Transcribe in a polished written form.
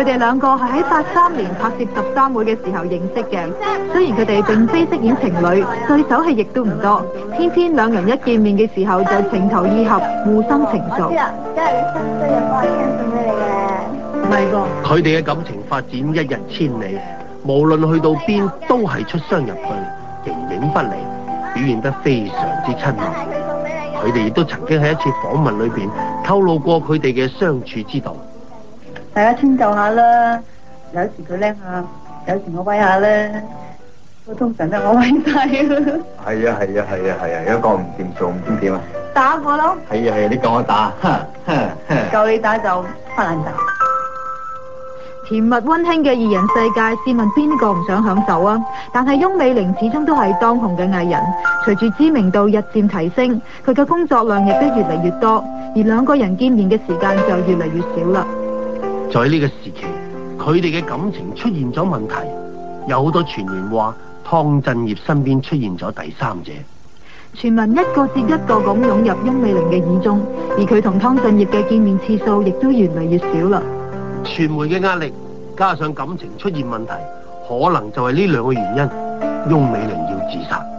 佢哋兩個係喺83年拍攝13會嘅時候認識嘅。雖然佢哋並非飾演情侶，對手戲亦都唔多，偏偏兩人一見面嘅時候就情投意合，互心情愫。 今日你7歲又幫我聽送俾你嘅，唔係噃。 佢哋嘅感情發展一日千里，無論去到邊都係出雙入對，形影不離，表現得非常之親密。佢哋亦都曾經喺一次訪問裏邊透露過佢哋嘅相處之道。 大家遷就下啦，有時佢叻下，有時我威下啦，我通常都我威晒。 係啊，一個唔掂做唔知點啊？ 打我咯！ 係啊，你講我打， 夠你打就發爛渣。 甜蜜溫馨嘅二人世界，試問邊個唔想享受啊？但係翁美玲始終都係當紅嘅藝人，隨住知名度日漸提升，佢嘅工作量亦都越嚟越多，而兩個人見面嘅時間就越嚟越少啦。 在呢個時期，佢哋嘅感情出現咗問題，有好多傳言話湯鎮業身邊出現咗第三者。 傳聞一個接一個咁湧入翁美玲嘅耳中，而佢同湯鎮業嘅見面次數亦都越嚟越少啦。 傳媒嘅壓力加上感情出現問題，可能就係呢兩個原因，翁美玲要自殺。